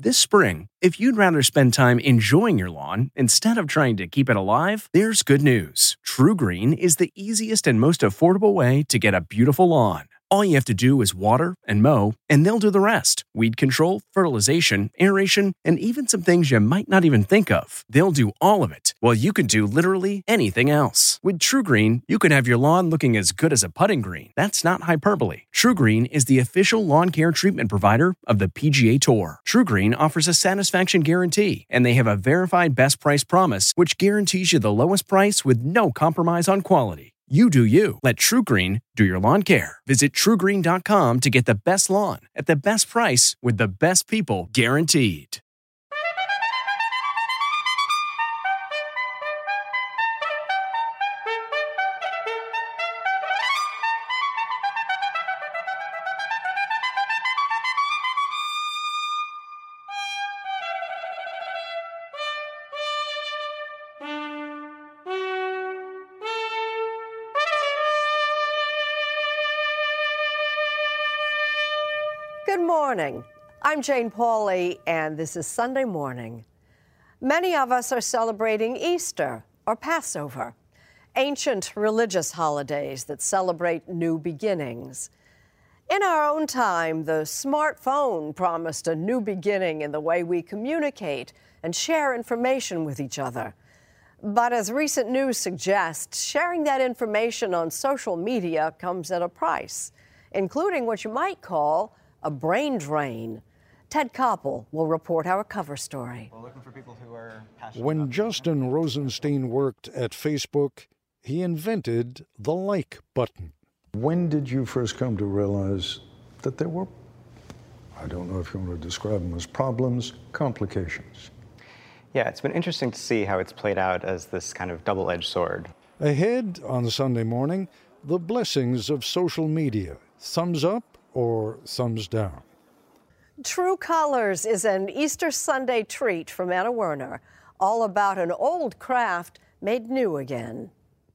This spring, if you'd rather spend time enjoying your lawn instead of trying to keep it alive, there's good news. TruGreen is the easiest and most affordable way to get a beautiful lawn. All you have to do is water and mow, and they'll do the rest. Weed control, fertilization, aeration, and even some things you might not even think of. They'll do all of it, while you can do literally anything else. With TruGreen, you can have your lawn looking as good as a putting green. That's not hyperbole. TruGreen is the official lawn care treatment provider of the PGA Tour. TruGreen offers a satisfaction guarantee, and they have a verified best price promise, which guarantees you the lowest price with no compromise on quality. You do you. Let TruGreen do your lawn care. Visit TruGreen.com to get the best lawn at the best price with the best people guaranteed. Good morning. I'm Jane Pauley, and this is Sunday Morning. Many of us are celebrating Easter or Passover, ancient religious holidays that celebrate new beginnings. In our own time, the smartphone promised a new beginning in the way we communicate and share information with each other. But as recent news suggests, sharing that information on social media comes at a price, including what you might call a brain drain. Ted Koppel will report our cover story. We're looking for people who are passionate. When Justin Rosenstein worked at Facebook, he invented the like button. When did you first come to realize that there were, I don't know if you want to describe them as problems, complications? Yeah, it's been interesting to see how it's played out as this kind of double-edged sword. Ahead on Sunday Morning, the blessings of social media. Thumbs up or thumbs down? True Colors is an Easter Sunday treat from Anna Werner, all about an old craft made new again.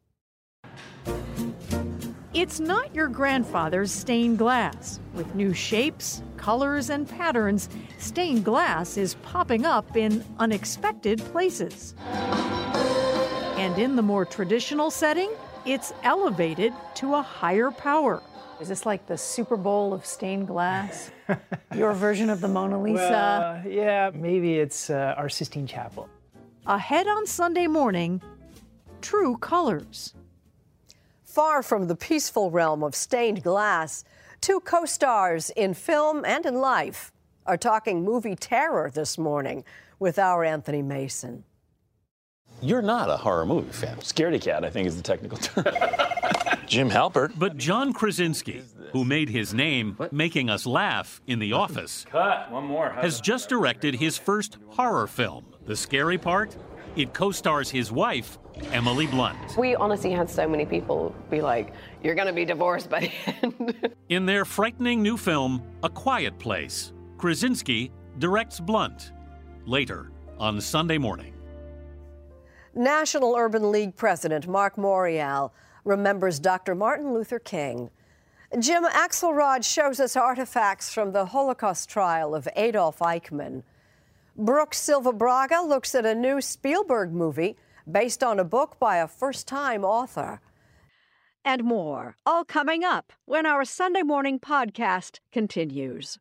It's not your grandfather's stained glass. With new shapes, colors, and patterns, stained glass is popping up in unexpected places. And in the more traditional setting, it's elevated to a higher power. Is this like the Super Bowl of stained glass? Your version of the Mona Lisa? Well, yeah, maybe it's our Sistine Chapel. Ahead on Sunday Morning, True Colors. Far from the peaceful realm of stained glass, two co-stars in film and in life are talking movie terror this morning with our Anthony Mason. You're not a horror movie fan. Scaredy cat, I think, is the technical term. Jim Halpert. But John Krasinski, who made his name making us laugh in The Office, One more. has just directed his first horror film. The scary part? It co-stars his wife, Emily Blunt. We honestly had so many people be like, you're going to be divorced by the end. In their frightening new film, A Quiet Place, Krasinski directs Blunt. Later on Sunday Morning. National Urban League President Mark Morial remembers Dr. Martin Luther King. Jim Axelrod shows us artifacts from the Holocaust trial of Adolf Eichmann. Brooke Silva Braga looks at a new Spielberg movie based on a book by a first-time author. And more, all coming up when our Sunday Morning podcast continues.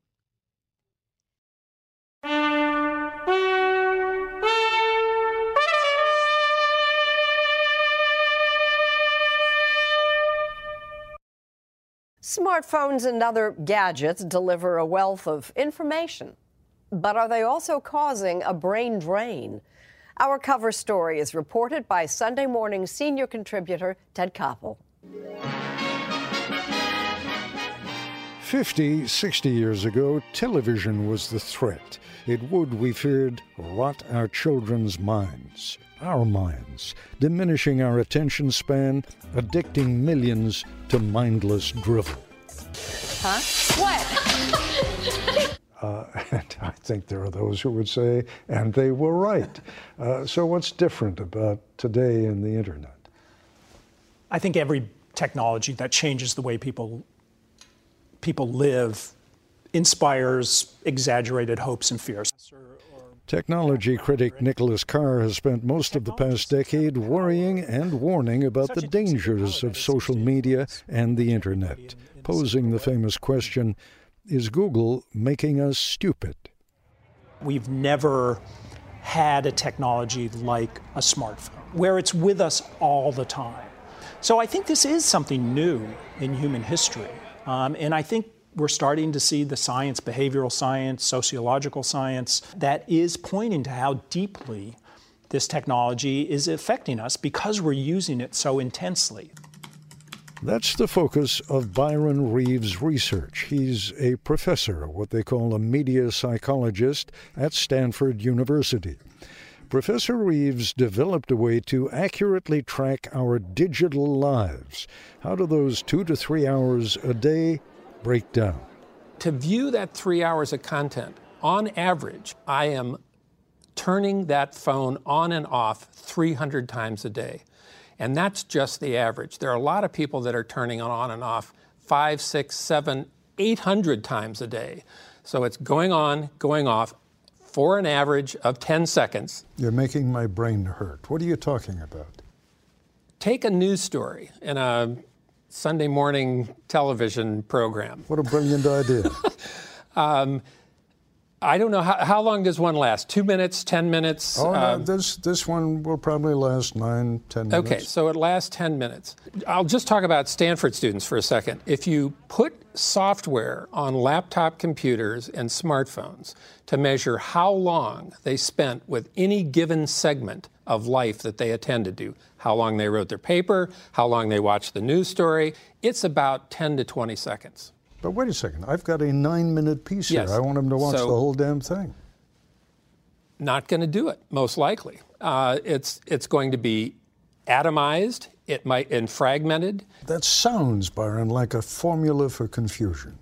Smartphones and other gadgets deliver a wealth of information. But are they also causing a brain drain? Our cover story is reported by Sunday Morning senior contributor Ted Koppel. 50, 60 years ago, television was the threat. It would, we feared, rot our children's minds, our minds, diminishing our attention span, addicting millions to mindless drivel. Huh? What? And I think there are those who would say, and they were right. So what's different about today and the internet? I think every technology that changes the way people live inspires exaggerated hopes and fears. Technology critic Nicholas Carr has spent most of the past decade worrying and warning about the dangers of social media and the internet, posing the famous question, is Google making us stupid? We've never had a technology like a smartphone, where it's with us all the time. So I think this is something new in human history. And I think we're starting to see the science, behavioral science, sociological science, that is pointing to how deeply this technology is affecting us because we're using it so intensely. That's the focus of Byron Reeves' research. He's a professor, what they call a media psychologist, at Stanford University. Professor Reeves developed a way to accurately track our digital lives. How do those 2 to 3 hours a day break down? To view that 3 hours of content, on average, I am turning that phone on and off 300 times a day. And that's just the average. There are a lot of people that are turning it on and off 5, 6, 7, 800 times a day. So it's going on, going off for an average of 10 seconds. You're making my brain hurt. What are you talking about? Take a news story in a Sunday morning television program. What a brilliant idea. I don't know, how long does one last? 2 minutes, 10 minutes? No, this one will probably last 9, 10 minutes. Okay, so it lasts 10 minutes. I'll just talk about Stanford students for a second. If you put software on laptop computers and smartphones to measure how long they spent with any given segment of life that they attended to, how long they wrote their paper, how long they watched the news story, it's about 10 to 20 seconds. But wait a second, I've got a 9-minute piece here. I want them to watch the whole damn thing. Not going to do it, most likely. It's going to be atomized, and fragmented. That sounds, Byron, like a formula for confusion.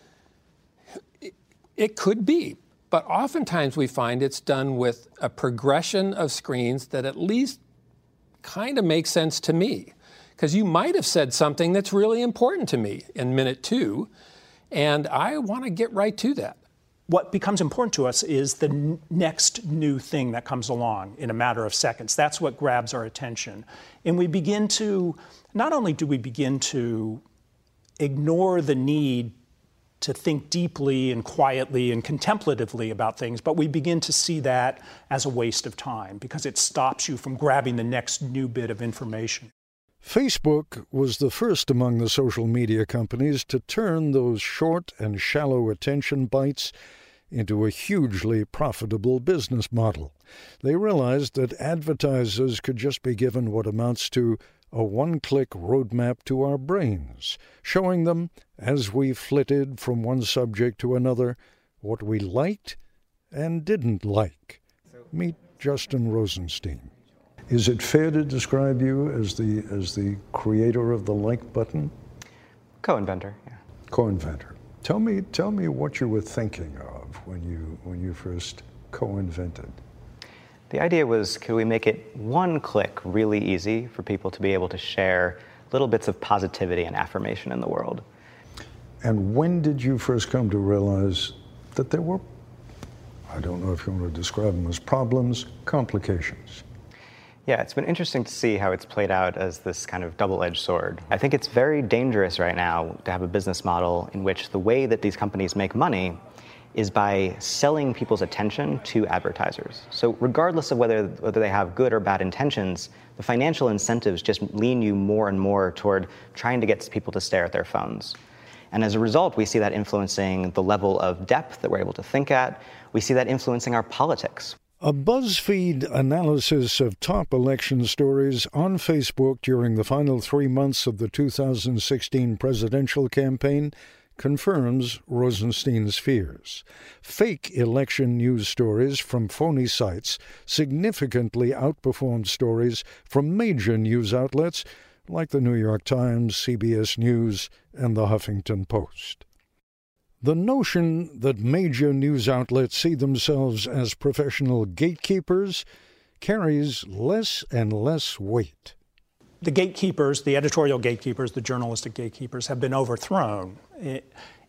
It could be, but oftentimes we find it's done with a progression of screens that at least kind of makes sense to me. Because you might have said something that's really important to me in minute 2, and I want to get right to that. What becomes important to us is the next new thing that comes along in a matter of seconds. That's what grabs our attention. And we begin to, not only do we begin to ignore the need to think deeply and quietly and contemplatively about things, but we begin to see that as a waste of time because it stops you from grabbing the next new bit of information. Facebook was the first among the social media companies to turn those short and shallow attention bites into a hugely profitable business model. They realized that advertisers could just be given what amounts to a one-click roadmap to our brains, showing them, as we flitted from one subject to another, what we liked and didn't like. Meet Justin Rosenstein. Is it fair to describe you as the creator of the like button? Co-inventor, yeah. Co-inventor. Tell me what you were thinking of when you first co-invented. The idea was, could we make it one click really easy for people to be able to share little bits of positivity and affirmation in the world? And when did you first come to realize that there were, I don't know if you want to describe them as problems, complications? Yeah, it's been interesting to see how it's played out as this kind of double-edged sword. I think it's very dangerous right now to have a business model in which the way that these companies make money is by selling people's attention to advertisers. So regardless of whether they have good or bad intentions, the financial incentives just lean you more and more toward trying to get people to stare at their phones. And as a result, we see that influencing the level of depth that we're able to think at. We see that influencing our politics. A BuzzFeed analysis of top election stories on Facebook during the final 3 months of the 2016 presidential campaign confirms Rosenstein's fears. Fake election news stories from phony sites significantly outperformed stories from major news outlets like the New York Times, CBS News, and the Huffington Post. The notion that major news outlets see themselves as professional gatekeepers carries less and less weight. The gatekeepers, the editorial gatekeepers, the journalistic gatekeepers have been overthrown.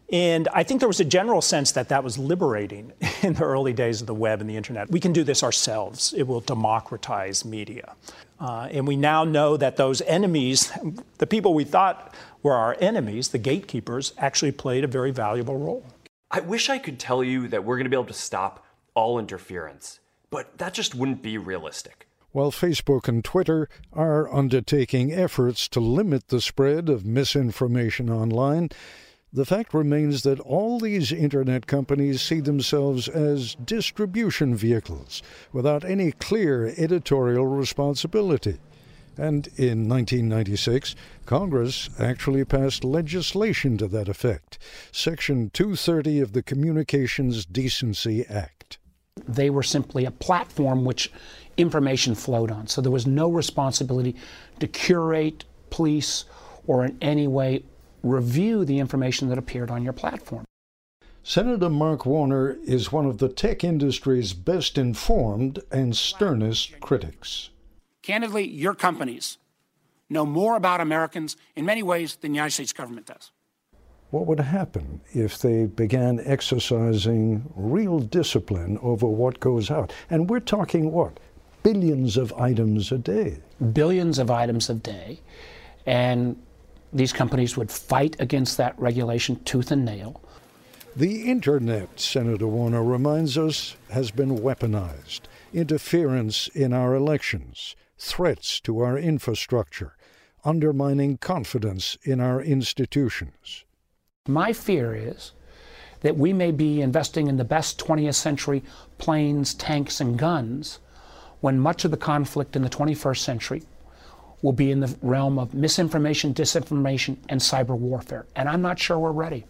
And I think there was a general sense that that was liberating in the early days of the web and the internet. We can do this ourselves. It will democratize media. And we now know that those enemies, the people we thought were our enemies, the gatekeepers, actually played a very valuable role. I wish I could tell you that we're going to be able to stop all interference, but that just wouldn't be realistic. While Facebook and Twitter are undertaking efforts to limit the spread of misinformation online, the fact remains that all these internet companies see themselves as distribution vehicles without any clear editorial responsibility. And in 1996, Congress actually passed legislation to that effect, Section 230 of the Communications Decency Act. They were simply a platform which information flowed on, so there was no responsibility to curate, police, or in any way review the information that appeared on your platform. Senator Mark Warner is one of the tech industry's best informed and sternest critics. Candidly, your companies know more about Americans in many ways than the United States government does. What would happen if they began exercising real discipline over what goes out? And we're talking what? Billions of items a day. Billions of items a day. And these companies would fight against that regulation tooth and nail. The Internet, Senator Warner reminds us, has been weaponized. Interference in our elections, threats to our infrastructure, undermining confidence in our institutions. My fear is that we may be investing in the best 20th century planes, tanks, and guns when much of the conflict in the 21st century will be in the realm of misinformation, disinformation, and cyber warfare. And I'm not sure we're ready.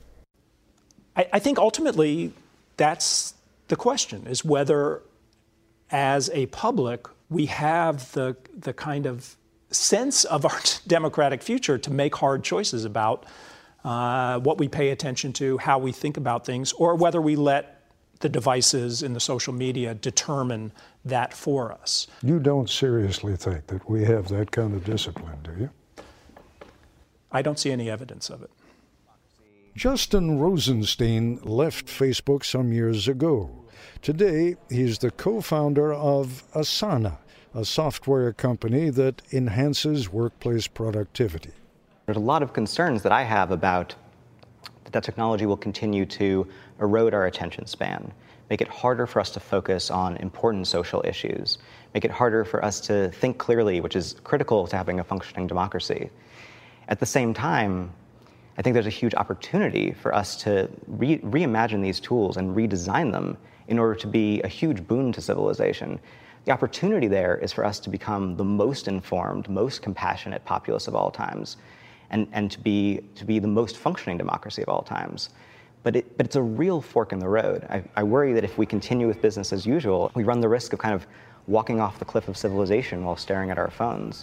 I think ultimately that's the question, is whether as a public we have the kind of sense of our democratic future to make hard choices about what we pay attention to, how we think about things, or whether we let the devices in the social media determine that for us. You don't seriously think that we have that kind of discipline, do you? I don't see any evidence of it. Justin Rosenstein left Facebook some years ago. Today, he's the co-founder of Asana, a software company that enhances workplace productivity. There's a lot of concerns that I have about that technology will continue to erode our attention span, make it harder for us to focus on important social issues, make it harder for us to think clearly, which is critical to having a functioning democracy. At the same time, I think there's a huge opportunity for us to reimagine these tools and redesign them in order to be a huge boon to civilization. The opportunity there is for us to become the most informed, most compassionate populace of all times, and to be the most functioning democracy of all times. But it's a real fork in the road. I worry that if we continue with business as usual, we run the risk of kind of walking off the cliff of civilization while staring at our phones.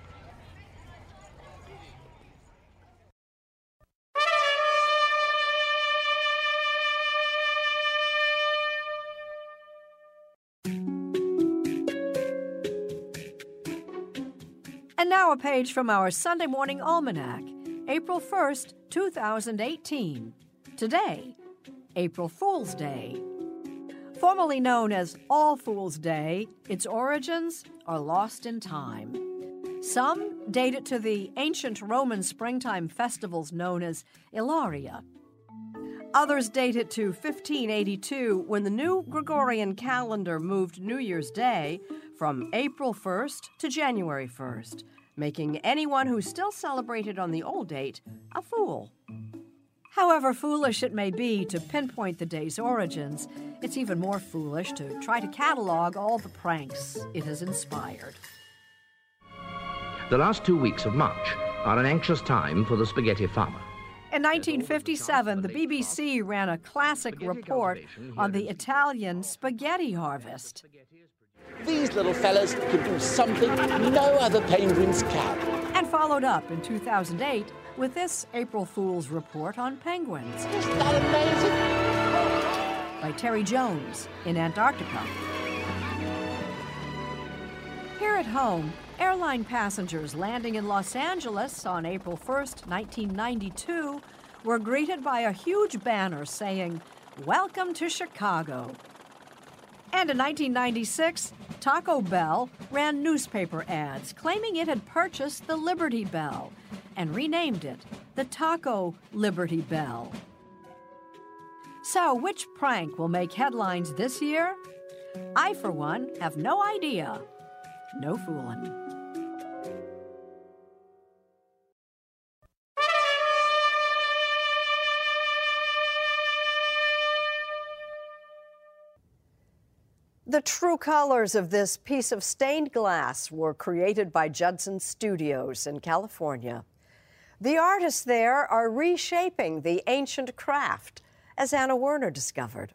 And now a page from our Sunday Morning Almanac, April 1st, 2018. Today, April Fool's Day. Formerly known as All Fool's Day, its origins are lost in time. Some date it to the ancient Roman springtime festivals known as Ilaria. Others date it to 1582, when the new Gregorian calendar moved New Year's Day from April 1st to January 1st, making anyone who still celebrated on the old date a fool. However foolish it may be to pinpoint the day's origins, it's even more foolish to try to catalog all the pranks it has inspired. The last 2 weeks of March are an anxious time for the spaghetti farmer. In 1957, the BBC ran a classic report on the Italian spaghetti harvest. These little fellas could do something no other penguins can. And followed up in 2008 with this April Fool's report on penguins. Isn't that amazing? By Terry Jones in Antarctica. Here at home, airline passengers landing in Los Angeles on April 1st, 1992, were greeted by a huge banner saying, "Welcome to Chicago." And in 1996, Taco Bell ran newspaper ads claiming it had purchased the Liberty Bell and renamed it the Taco Liberty Bell. So, which prank will make headlines this year? I, for one, have no idea. No fooling. The true colors of this piece of stained glass were created by Judson Studios in California. The artists there are reshaping the ancient craft, as Anna Werner discovered.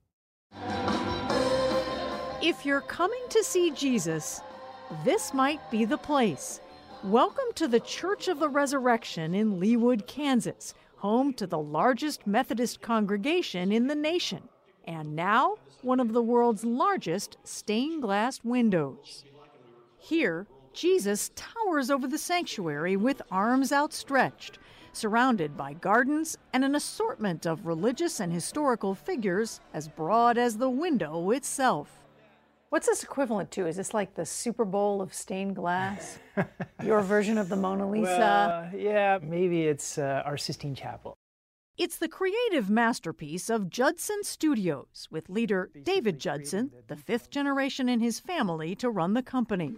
If you're coming to see Jesus, this might be the place. Welcome to the Church of the Resurrection in Leawood, Kansas, home to the largest Methodist congregation in the nation, and now one of the world's largest stained glass windows. Here, Jesus towers over the sanctuary with arms outstretched, surrounded by gardens and an assortment of religious and historical figures as broad as the window itself. What's this equivalent to? Is this like the Super Bowl of stained glass? Your version of the Mona Lisa? Well, yeah, maybe it's our Sistine Chapel. It's the creative masterpiece of Judson Studios, with leader David Judson, the fifth generation in his family to run the company.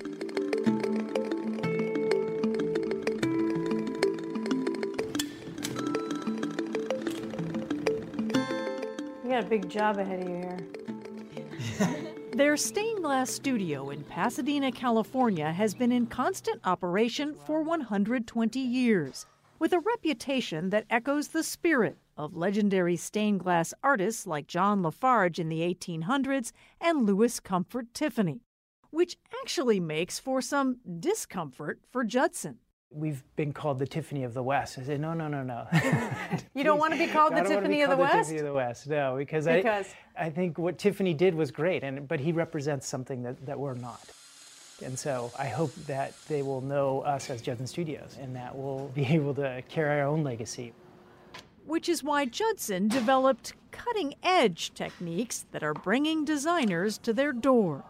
You got a big job ahead of you here. Their stained glass studio in Pasadena, California, has been in constant operation for 120 years, with a reputation that echoes the spirit of legendary stained glass artists like John Lafarge in the 1800s and Louis Comfort Tiffany, which actually makes for some discomfort for Judson. We've been called the Tiffany of the West. I said, no. You don't want to be called the Tiffany of the West? Tiffany of the West, no, because I think what Tiffany did was great, but he represents something that we're not. And so I hope that they will know us as Judson Studios and that we'll be able to carry our own legacy. Which is why Judson developed cutting-edge techniques that are bringing designers to their door.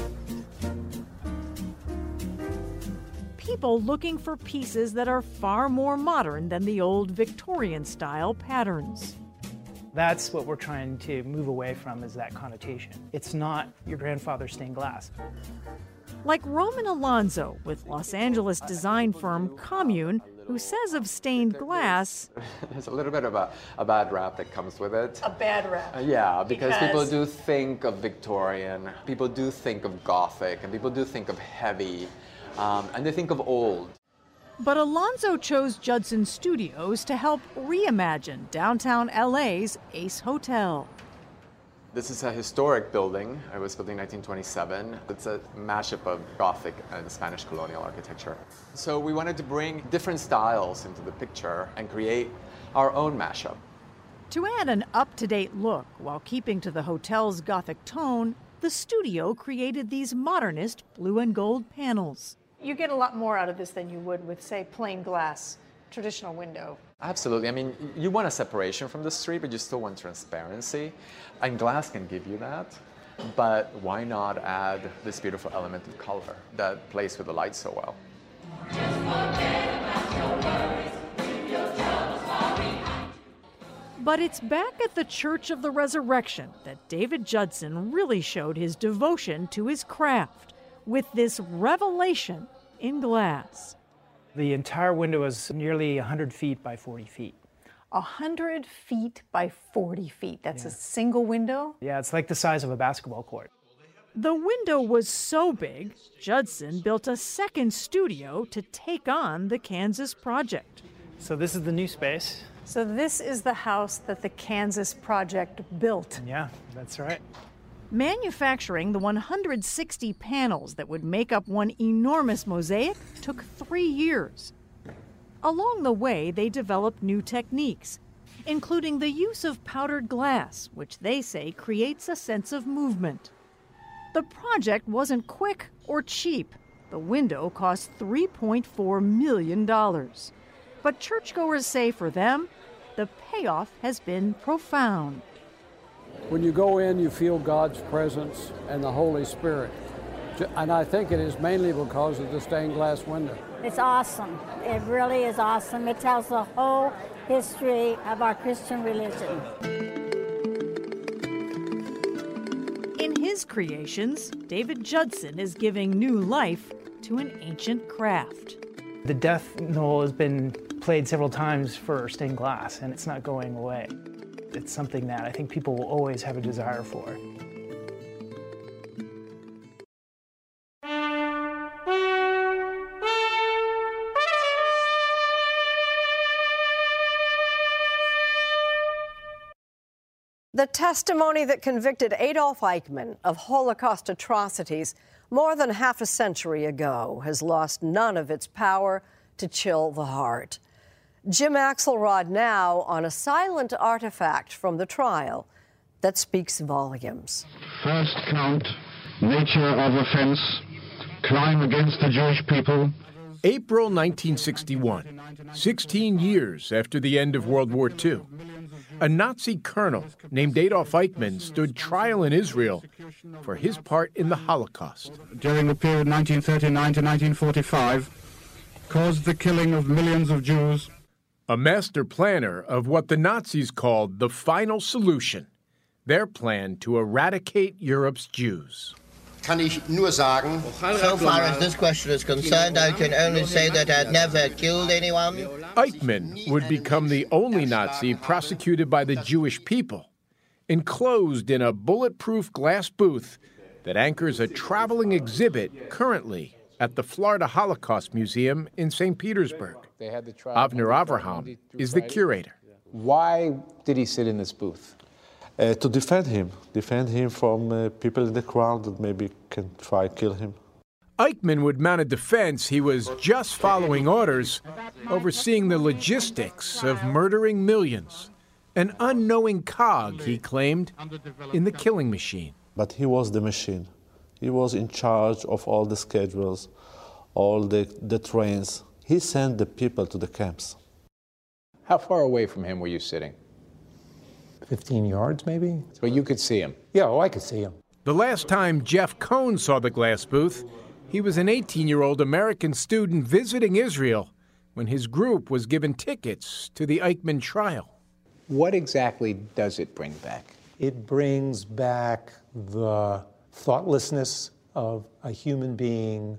People looking for pieces that are far more modern than the old Victorian-style patterns. That's what we're trying to move away from, is that connotation. It's not your grandfather's stained glass. Like Roman Alonzo with Los Angeles design firm Commune, who says of stained glass, there's a little bit of a bad rap that comes with it. A bad rap? Yeah, because people do think of Victorian, people do think of Gothic, and people do think of heavy, and they think of old. But Alonzo chose Judson Studios to help reimagine downtown LA's Ace Hotel. This is a historic building. It was built in 1927. It's a mashup of Gothic and Spanish colonial architecture. So we wanted to bring different styles into the picture and create our own mashup. To add an up-to-date look while keeping to the hotel's Gothic tone, the studio created these modernist blue and gold panels. You get a lot more out of this than you would with, say, plain glass, traditional window. Absolutely. I mean, you want a separation from the street, but you still want transparency. And glass can give you that. But why not add this beautiful element of color that plays with the light so well? But it's back at the Church of the Resurrection that David Judson really showed his devotion to his craft with this revelation in glass. The entire window is nearly 100 feet by 40 feet. 100 feet by 40 feet. That's a single window? Yeah, it's like the size of a basketball court. The window was so big, Judson built a second studio to take on the Kansas project. So this is the new space. So this is the house that the Kansas project built. Yeah, that's right. Manufacturing the 160 panels that would make up one enormous mosaic took 3 years. Along the way, they developed new techniques, including the use of powdered glass, which they say creates a sense of movement. The project wasn't quick or cheap. The window cost $3.4 million. But churchgoers say for them, the payoff has been profound. When you go in, you feel God's presence and the Holy Spirit. And I think it is mainly because of the stained glass window. It's awesome. It really is awesome. It tells the whole history of our Christian religion. In his creations, David Judson is giving new life to an ancient craft. The death knell has been played several times for stained glass, and it's not going away. It's something that I think people will always have a desire for. The testimony that convicted Adolf Eichmann of Holocaust atrocities more than half a century ago has lost none of its power to chill the heart. Jim Axelrod now on a silent artifact from the trial that speaks volumes. First count, nature of offense, crime against the Jewish people. April 1961, 16 years after the end of World War II. A Nazi colonel named Adolf Eichmann stood trial in Israel for his part in the Holocaust. During the period 1939 to 1945, caused the killing of millions of Jews. A master planner of what the Nazis called the final solution, their plan to eradicate Europe's Jews. Kann ich nur sagen, so far as this question is concerned, I can only say that I've never killed anyone. Eichmann would become the only Nazi prosecuted by the Jewish people, enclosed in a bulletproof glass booth that anchors a traveling exhibit currently at the Florida Holocaust Museum in St. Petersburg. Avner Avraham is the curator. Why did he sit in this booth? To defend him from people in the crowd that maybe can try to kill him. Eichmann would mount a defense he was just following orders, overseeing the logistics of murdering millions. An unknowing cog, he claimed, in the killing machine. But he was the machine. He was in charge of all the schedules, all the trains. He sent the people to the camps. How far away from him were you sitting? 15 yards, maybe? So you could see him? Yeah, I could see him. The last time Jeff Cohn saw the glass booth, he was an 18-year-old American student visiting Israel when his group was given tickets to the Eichmann trial. What exactly does it bring back? It brings back the thoughtlessness of a human being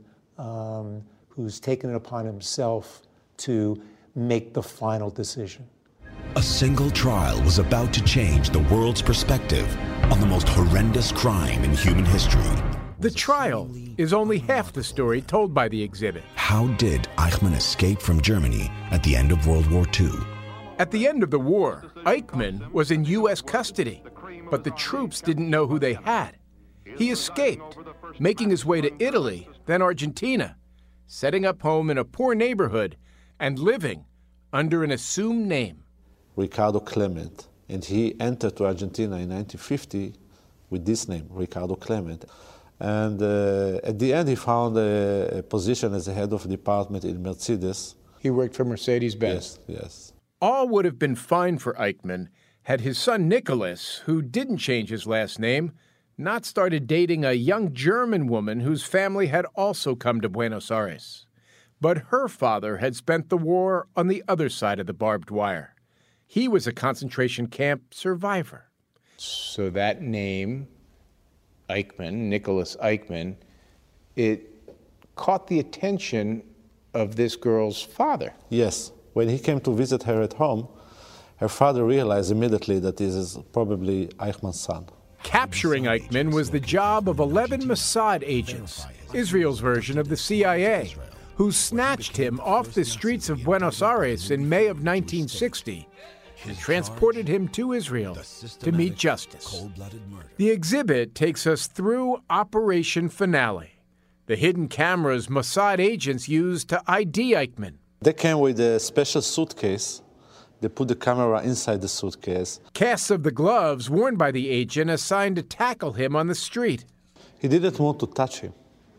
who's taken it upon himself to make the final decision. A single trial was about to change the world's perspective on the most horrendous crime in human history. The trial is only half the story told by the exhibit. How did Eichmann escape from Germany at the end of World War II? At the end of the war, Eichmann was in U.S. custody, but the troops didn't know who they had. He escaped, making his way to Italy, then Argentina, setting up home in a poor neighborhood and living under an assumed name. Ricardo Clement, and he entered to Argentina in 1950 with this name, Ricardo Clement. And at the end, he found a position as the head of a department in Mercedes. He worked for Mercedes-Benz? Yes. All would have been fine for Eichmann had his son Nicholas, who didn't change his last name, not started dating a young German woman whose family had also come to Buenos Aires. But her father had spent the war on the other side of the barbed wire. He was a concentration camp survivor. So that name, Eichmann, Nicholas Eichmann, it caught the attention of this girl's father. Yes. When he came to visit her at home, her father realized immediately that this is probably Eichmann's son. Capturing Eichmann was the job of 11 Mossad agents, Israel's version of the CIA, who snatched him off the streets of Buenos Aires in May of 1960 and transported him to Israel to meet justice. The exhibit takes us through Operation Finale, the hidden cameras Mossad agents used to ID Eichmann. They came with a special suitcase. They put the camera inside the suitcase. Casts of the gloves worn by the agent assigned to tackle him on the street. He didn't want to touch him.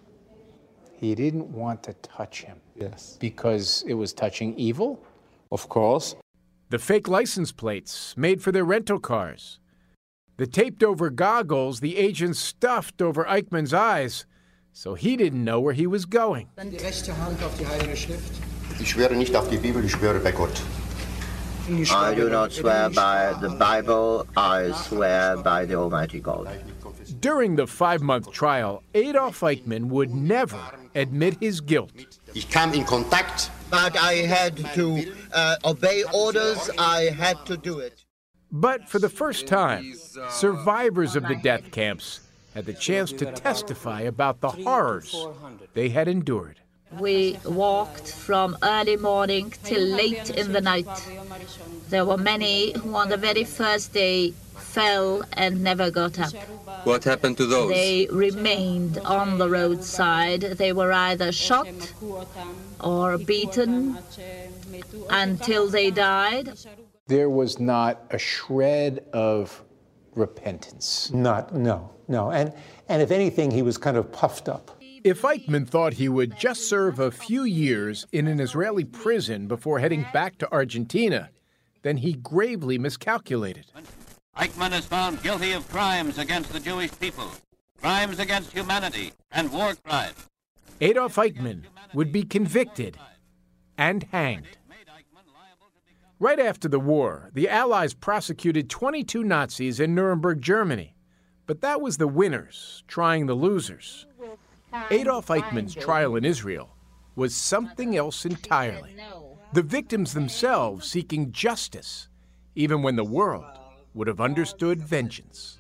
He didn't want to touch him? Yes. Because it was touching evil? Of course. the fake license plates made for their rental cars, the taped-over goggles the agents stuffed over Eichmann's eyes so he didn't know where he was going. Die rechte Hand auf die Heilige Schrift. Ich schwöre nicht auf die Bibel, ich schwöre bei Gott. I do not swear by the Bible, I swear by the Almighty God. During the 5-month trial, Adolf Eichmann would never admit his guilt. Ich kam in Kontakt, but I had to obey orders, I had to do it. But for the first time, survivors of the death camps had the chance to testify about the horrors they had endured. We walked from early morning till late in the night. There were many who on the very first day fell and never got up. What happened to those? They remained on the roadside. They were either shot or beaten until they died. There was not a shred of repentance. No. And if anything, he was kind of puffed up. If Eichmann thought he would just serve a few years in an Israeli prison before heading back to Argentina, then he gravely miscalculated. Eichmann is found guilty of crimes against the Jewish people, crimes against humanity, and war crimes. Adolf Eichmann would be convicted and hanged. Right after the war, the Allies prosecuted 22 Nazis in Nuremberg, Germany. But that was the winners trying the losers. Adolf Eichmann's trial in Israel was something else entirely. The victims themselves seeking justice, even when the world would have understood vengeance.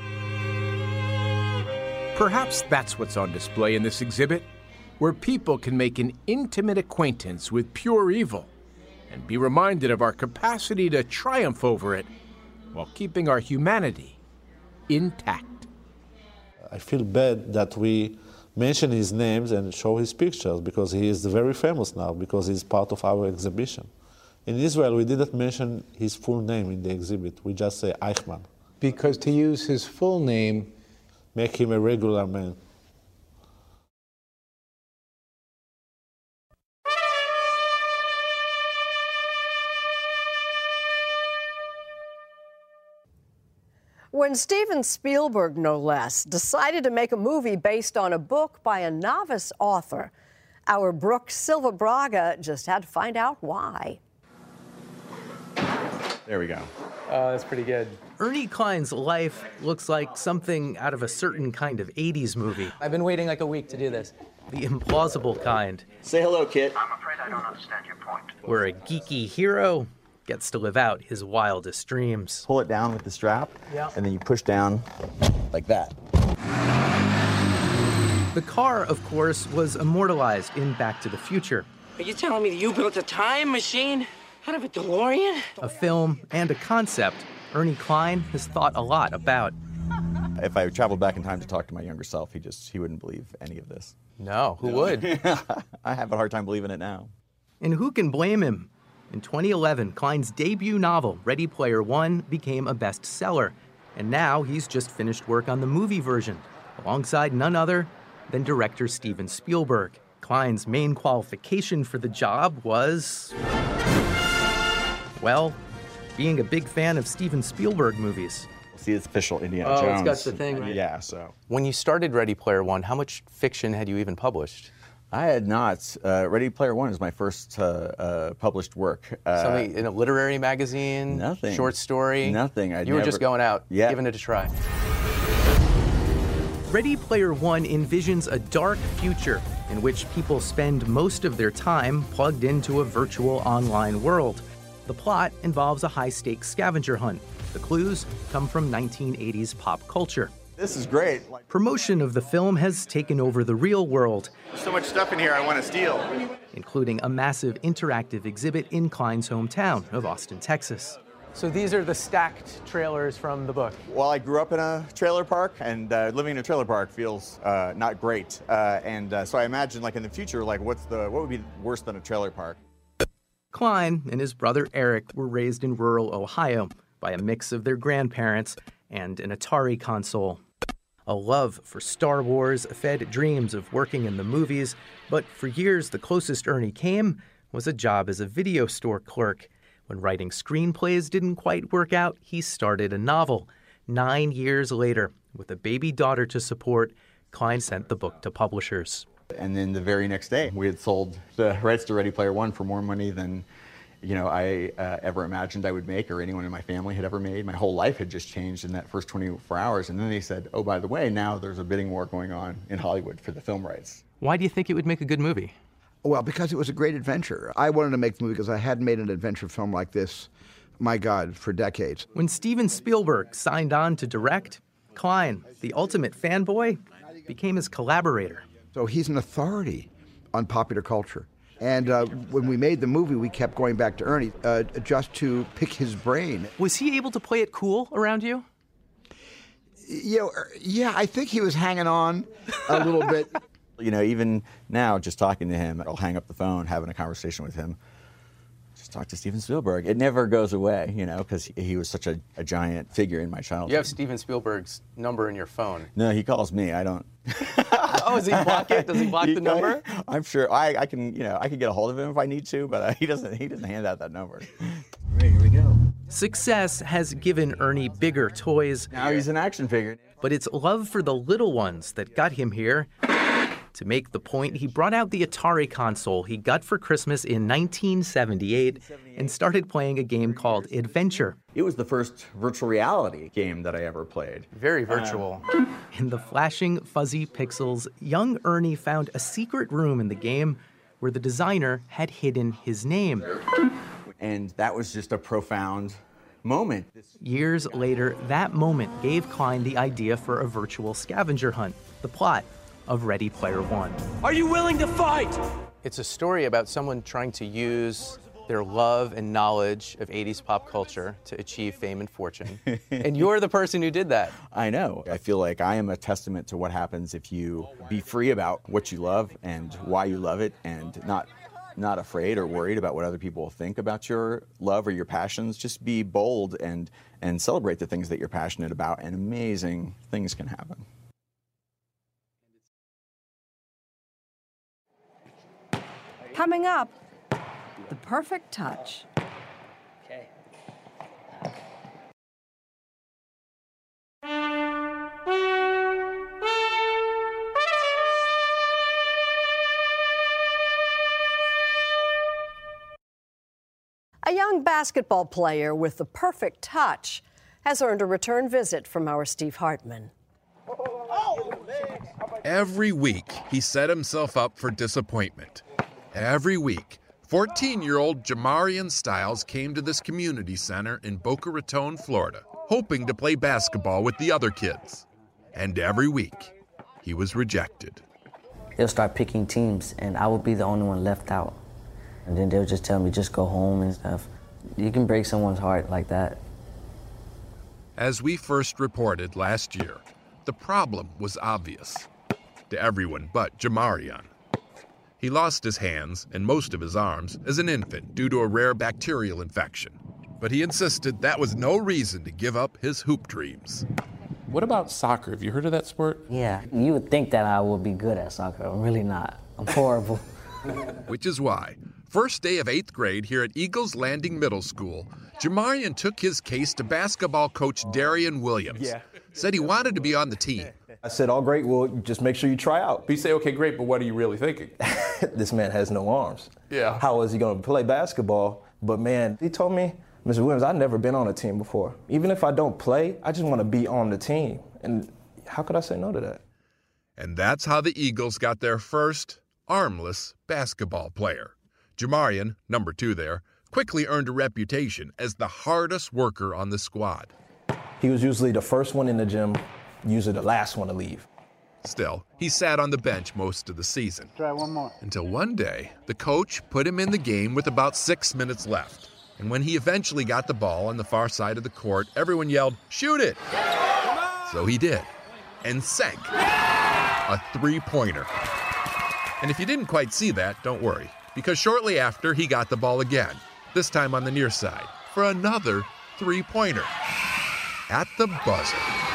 Perhaps that's what's on display in this exhibit, where people can make an intimate acquaintance with pure evil and be reminded of our capacity to triumph over it while keeping our humanity intact. I feel bad that we mention his names and show his pictures because he is very famous now because he's part of our exhibition. In Israel, we didn't mention his full name in the exhibit. We just say Eichmann. Because to use his full name make him a regular man. When Steven Spielberg, no less, decided to make a movie based on a book by a novice author, our Brooke Silva Braga just had to find out why. There we go. Oh, that's pretty good. Ernie Klein's life looks like something out of a certain kind of 80s movie. I've been waiting like a week to do this. The implausible kind. Say hello, kid. I'm afraid I don't understand your point. Where a geeky hero gets to live out his wildest dreams. Pull it down with the strap, and then you push down like that. The car, of course, was immortalized in Back to the Future. Are you telling me that you built a time machine out of a DeLorean? A film and a concept Ernie Klein has thought a lot about. If I traveled back in time to talk to my younger self, he wouldn't believe any of this. No, who would? I have a hard time believing it now. And who can blame him? In 2011, Klein's debut novel, Ready Player One, became a bestseller. And now he's just finished work on the movie version, alongside none other than director Steven Spielberg. Klein's main qualification for the job was, well, being a big fan of Steven Spielberg movies. See, it's official Indiana Jones. It's got the thing, right? Yeah, so. When you started Ready Player One, how much fiction had you even published? I had not. Ready Player One is my first published work. Something in a literary magazine? Nothing. Short story? Nothing. You were just going out, giving it a try. Ready Player One envisions a dark future in which people spend most of their time plugged into a virtual online world. The plot involves a high-stakes scavenger hunt. The clues come from 1980s pop culture. This is great. Promotion of the film has taken over the real world. There's so much stuff in here I want to steal. Including a massive interactive exhibit in Klein's hometown of Austin, Texas. So these are the stacked trailers from the book. Well, I grew up in a trailer park, and living in a trailer park feels not great. So I imagine, like in the future, like what would be worse than a trailer park? Klein and his brother Eric were raised in rural Ohio by a mix of their grandparents and an Atari console. A love for Star Wars fed dreams of working in the movies, but for years the closest Ernie came was a job as a video store clerk. When writing screenplays didn't quite work out, he started a novel. 9 years later, with a baby daughter to support, Cline sent the book to publishers. And then the very next day, we had sold the rights to Ready Player One for more money than I ever imagined I would make or anyone in my family had ever made. My whole life had just changed in that first 24 hours. And then they said, oh, by the way, now there's a bidding war going on in Hollywood for the film rights. Why do you think it would make a good movie? Well, because it was a great adventure. I wanted to make the movie because I hadn't made an adventure film like this, my God, for decades. When Steven Spielberg signed on to direct, Cline, the ultimate fanboy, became his collaborator. So he's an authority on popular culture. And when we made the movie, we kept going back to Ernie just to pick his brain. Was he able to play it cool around you? Yeah, I think he was hanging on a little bit. Even now, just talking to him, I'll hang up the phone, having a conversation with him. Just talk to Steven Spielberg. It never goes away, because he was such a giant figure in my childhood. You have Steven Spielberg's number in your phone. No, he calls me. I don't. Oh, does he block it? Does he block the number? I'm sure I can get a hold of him if I need to, but he doesn't hand out that number. Here we go. Success has given Ernie bigger toys. Now he's an action figure. But it's love for the little ones that got him here. To make the point, he brought out the Atari console he got for Christmas in 1978 and started playing a game called Adventure. It was the first virtual reality game that I ever played. Very virtual. In the flashing, fuzzy pixels, young Ernie found a secret room in the game where the designer had hidden his name. And that was just a profound moment. Years later, that moment gave Cline the idea for a virtual scavenger hunt, the plot of Ready Player One. Are you willing to fight? It's a story about someone trying to use their love and knowledge of 80s pop culture to achieve fame and fortune. And you're the person who did that. I know. I feel like I am a testament to what happens if you be free about what you love and why you love it and not afraid or worried about what other people will think about your love or your passions. Just be bold and celebrate the things that you're passionate about, and amazing things can happen. Coming up, the perfect touch. Okay. A young basketball player with the perfect touch has earned a return visit from our Steve Hartman. Every week, he set himself up for disappointment. Every week, 14-year-old Jamarian Styles came to this community center in Boca Raton, Florida, hoping to play basketball with the other kids. And every week, he was rejected. They'll start picking teams, and I would be the only one left out. And then they'll just tell me, just go home and stuff. You can break someone's heart like that. As we first reported last year, the problem was obvious to everyone but Jamarian. He lost his hands and most of his arms as an infant due to a rare bacterial infection. But he insisted that was no reason to give up his hoop dreams. What about soccer? Have you heard of that sport? Yeah, you would think that I would be good at soccer. I'm really not. I'm horrible. Which is why, first day of 8th grade here at Eagles Landing Middle School, Jamarian took his case to basketball coach Darian Williams. Said he wanted to be on the team. I said, oh, great, well, just make sure you try out. But you say, okay, great, but what are you really thinking? This man has no arms. Yeah. How is he going to play basketball? But, man, he told me, Mr. Williams, I've never been on a team before. Even if I don't play, I just want to be on the team. And how could I say no to that? And that's how the Eagles got their first armless basketball player. Jamarian, number 2 there, quickly earned a reputation as the hardest worker on the squad. He was usually the first one in the gym, usually the last one to leave. Still, he sat on the bench most of the season. Try one more. Until one day, the coach put him in the game with about 6 minutes left. And when he eventually got the ball on the far side of the court, everyone yelled, "Shoot it!" So he did, and sank a three-pointer. And if you didn't quite see that, don't worry, because shortly after, he got the ball again, this time on the near side, for another three-pointer. At the buzzer,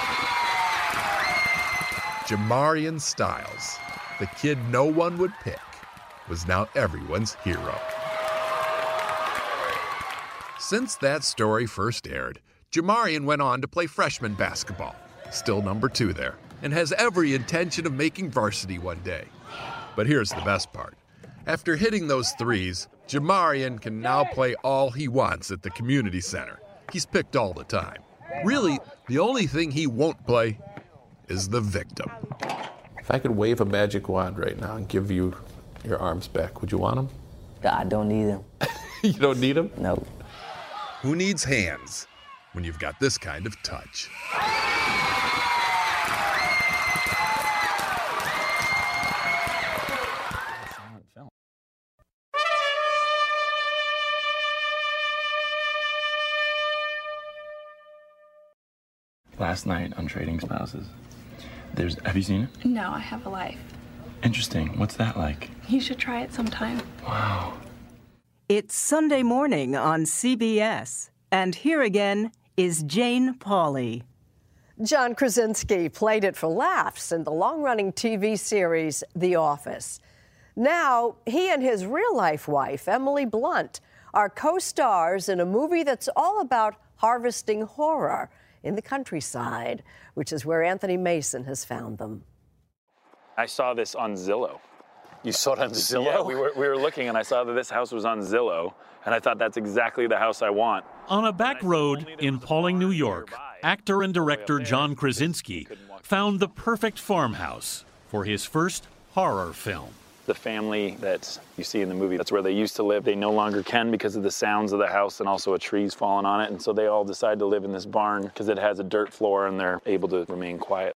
Jamarian Styles, the kid no one would pick, was now everyone's hero. Since that story first aired, Jamarian went on to play freshman basketball, still number 2 there, and has every intention of making varsity one day. But here's the best part. After hitting those threes, Jamarian can now play all he wants at the community center. He's picked all the time. Really, the only thing he won't play is the victim. If I could wave a magic wand right now and give you your arms back, would you want them? I don't need them. You don't need them? No. Who needs hands when you've got this kind of touch? Last night on Trading Spouses, have you seen it? No, I Have a Life. Interesting. What's that like? You should try it sometime. Wow. It's Sunday morning on CBS, and here again is Jane Pauley. John Krasinski played it for laughs in the long-running TV series The Office. Now, he and his real-life wife, Emily Blunt, are co-stars in a movie that's all about harvesting horror in the countryside, which is where Anthony Mason has found them. I saw this on Zillow. You saw it on Zillow? Yeah, we were looking and I saw that this house was on Zillow, and I thought that's exactly the house I want. On a back road in Pawling, New York, actor and director John Krasinski found the perfect farmhouse for his first horror film. The family that you see in the movie, that's where they used to live. They no longer can because of the sounds of the house and also a tree's fallen on it. And so they all decide to live in this barn because it has a dirt floor and they're able to remain quiet.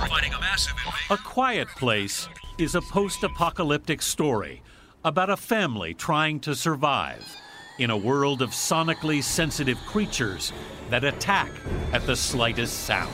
A Quiet Place is a post-apocalyptic story about a family trying to survive in a world of sonically sensitive creatures that attack at the slightest sound.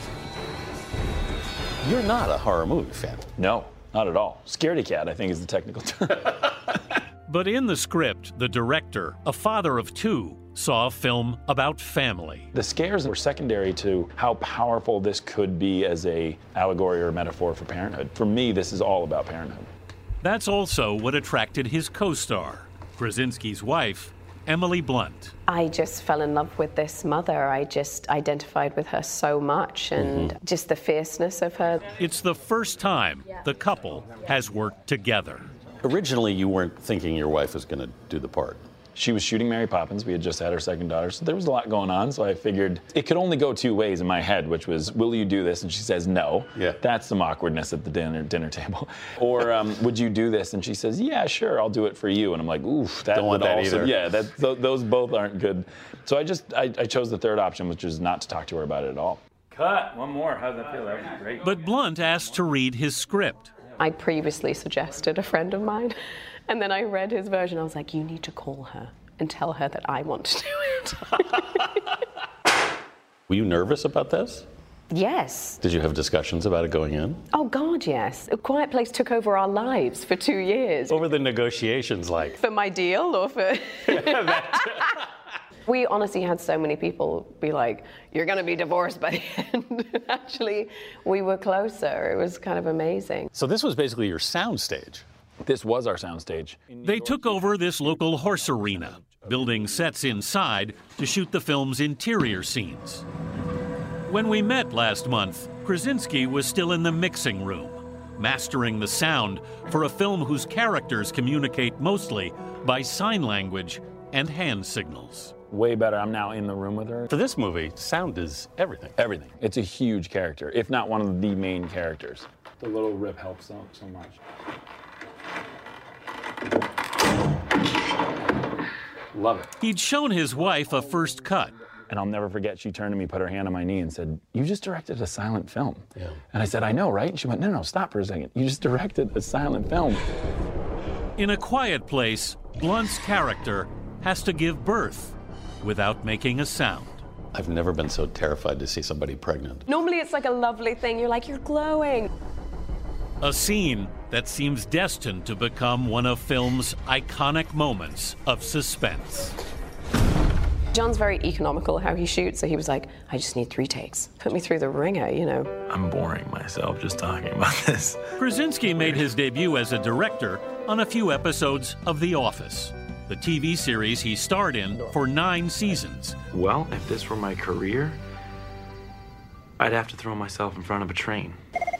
You're not a horror movie fan. No. Not at all. Scaredy cat, I think, is the technical term. But in the script, the director, a father of 2, saw a film about family. The scares were secondary to how powerful this could be as a allegory or metaphor for parenthood. For me, this is all about parenthood. That's also what attracted his co-star, Krasinski's wife, Emily Blunt. I just fell in love with this mother. I just identified with her so much, and just the fierceness of her. It's the first time the couple has worked together. Originally, you weren't thinking your wife was going to do the part. She was shooting Mary Poppins. We had just had our second daughter, so there was a lot going on. So I figured it could only go 2 ways in my head, which was, will you do this? And she says no. Yeah. That's some awkwardness at the dinner table. Or would you do this? And she says, yeah, sure, I'll do it for you. And I'm like, oof, that don't want that also, either. Yeah, those both aren't good. So I chose the third option, which is not to talk to her about it at all. Cut. One more. How'd that feel? That was great. But Blunt asked to read his script. I previously suggested a friend of mine, and then I read his version. I was like, you need to call her and tell her that I want to do it. Were you nervous about this? Yes. Did you have discussions about it going in? Oh, God, yes. A Quiet Place took over our lives for 2 years. What were the negotiations like? For my deal or for... We honestly had so many people be like, you're going to be divorced by the end. Actually, we were closer. It was kind of amazing. So this was basically your soundstage. This was our soundstage. They took over this local horse arena, building sets inside to shoot the film's interior scenes. When we met last month, Krasinski was still in the mixing room, mastering the sound for a film whose characters communicate mostly by sign language and hand signals. Way better. I'm now in the room with her. For this movie, sound is everything. Everything. It's a huge character, if not one of the main characters. The little rip helps so much. Love it. He'd shown his wife a first cut. And I'll never forget, she turned to me, put her hand on my knee and said, you just directed a silent film. Yeah. And I said, I know, right? And she went, no, stop for a second. You just directed a silent film. In A Quiet Place, Blunt's character has to give birth without making a sound. I've never been so terrified to see somebody pregnant. Normally it's like a lovely thing. You're like, you're glowing. A scene that seems destined to become one of film's iconic moments of suspense. John's very economical how he shoots, so he was like, I just need 3 takes. Put me through the ringer, you know. I'm boring myself just talking about this. Krasinski made his debut as a director on a few episodes of The Office. the TV series he starred in for 9 seasons. Well, if this were my career, I'd have to throw myself in front of a train.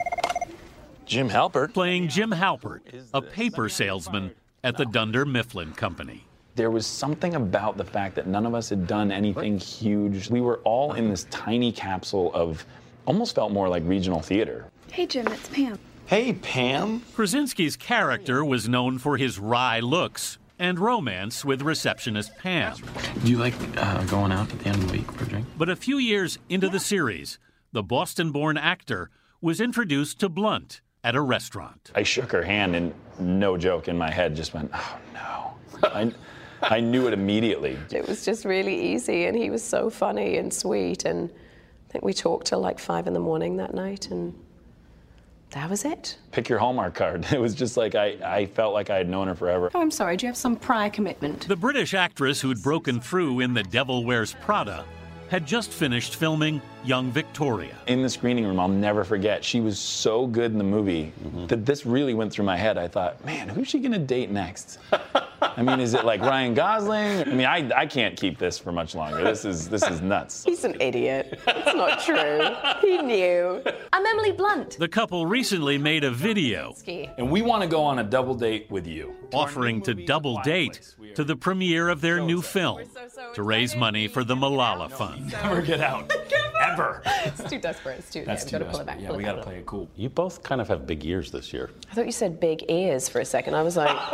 Jim Halpert. Playing Jim Halpert, a paper salesman at the Dunder Mifflin Company. There was something about the fact that none of us had done anything huge. We were all in this tiny capsule of, almost felt more like regional theater. Hey, Jim, it's Pam. Hey, Pam. Krasinski's character was known for his wry looks and romance with receptionist Pam. Do you like going out at the end of the week for a drink? But a few years into the series, the Boston-born actor was introduced to Blunt at a restaurant. I shook her hand and, no joke, in my head just went, oh no. I knew it immediately. It was just really easy, and he was so funny and sweet, and I think we talked till like 5 a.m. that night, and that was it. Pick your Hallmark card. It was just like I felt like I had known her forever. Oh, I'm sorry, do you have some prior commitment? The British actress who'd broken through in The Devil Wears Prada had just finished filming Young Victoria. In the screening room, I'll never forget, she was so good in the movie that this really went through my head. I thought, man, who's she gonna date next? I mean, is it like Ryan Gosling? I mean, I can't keep this for much longer. This is nuts. He's an idiot. It's not true. He knew. I'm Emily Blunt. The couple recently made a video. And we want to go on a double date with you. Offering to double date to the premiere of their new film to raise money for the Malala Fund. Never get out. Ever. It's too desperate. It's too. That's yeah, too gotta pull it desperate. back. Yeah, we got to play it cool. You both kind of have big ears this year. I thought you said big ears for a second. I was like.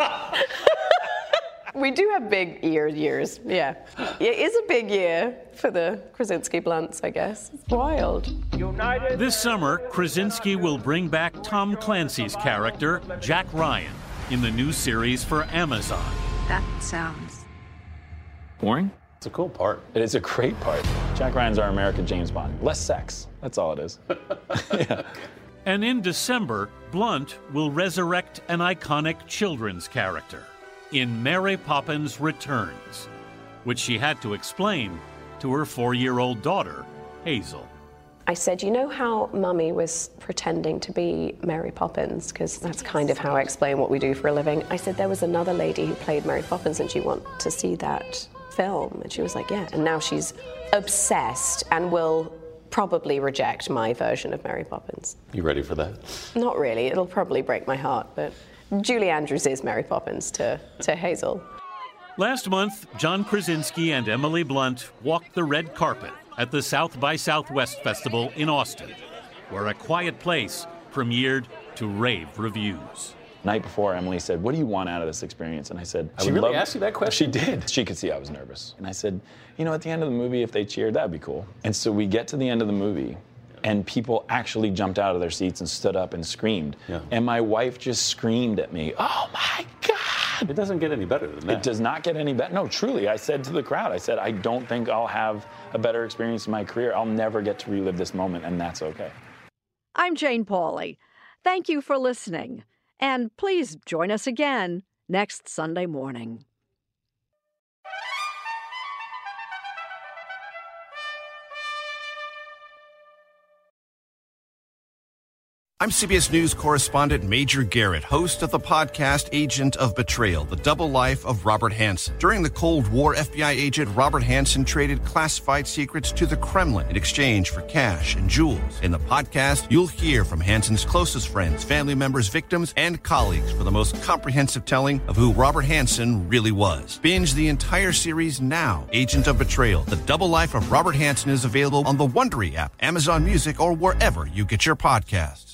We do have big years, yeah. It is a big year for the Krasinski Blunts, I guess. It's wild. This summer, Krasinski will bring back Tom Clancy's character, Jack Ryan, in the new series for Amazon. That sounds boring. It's a cool part. It is a great part. Jack Ryan's our American James Bond. Less sex. That's all it is. Yeah. And in December, Blunt will resurrect an iconic children's character in Mary Poppins Returns, which she had to explain to her 4-year-old daughter, Hazel. I said, you know how Mummy was pretending to be Mary Poppins? Because that's kind of how I explain what we do for a living. I said, there was another lady who played Mary Poppins and you want to see that film? And she was like, yeah. And now she's obsessed and will probably reject my version of Mary Poppins. You ready for that? Not really. It'll probably break my heart, but Julie Andrews is Mary Poppins to Hazel. Last month, John Krasinski and Emily Blunt walked the red carpet at the South by Southwest Festival in Austin, where A Quiet Place premiered to rave reviews. Night before, Emily said, what do you want out of this experience? And I said, She really asked you that question? She did. She could see I was nervous. And I said, you know, at the end of the movie, if they cheered, that'd be cool. And so we get to the end of the movie, and people actually jumped out of their seats and stood up and screamed. Yeah. And my wife just screamed at me, oh my God! It doesn't get any better than that. It does not get any better. No, truly, I said to the crowd, I said, I don't think I'll have a better experience in my career. I'll never get to relive this moment, and that's okay. I'm Jane Pauley. Thank you for listening. And please join us again next Sunday morning. I'm CBS News correspondent Major Garrett, host of the podcast Agent of Betrayal, The Double Life of Robert Hanssen. During the Cold War, FBI agent Robert Hanssen traded classified secrets to the Kremlin in exchange for cash and jewels. In the podcast, you'll hear from Hanssen's closest friends, family members, victims, and colleagues for the most comprehensive telling of who Robert Hanssen really was. Binge the entire series now. Agent of Betrayal, The Double Life of Robert Hanssen is available on the Wondery app, Amazon Music, or wherever you get your podcasts.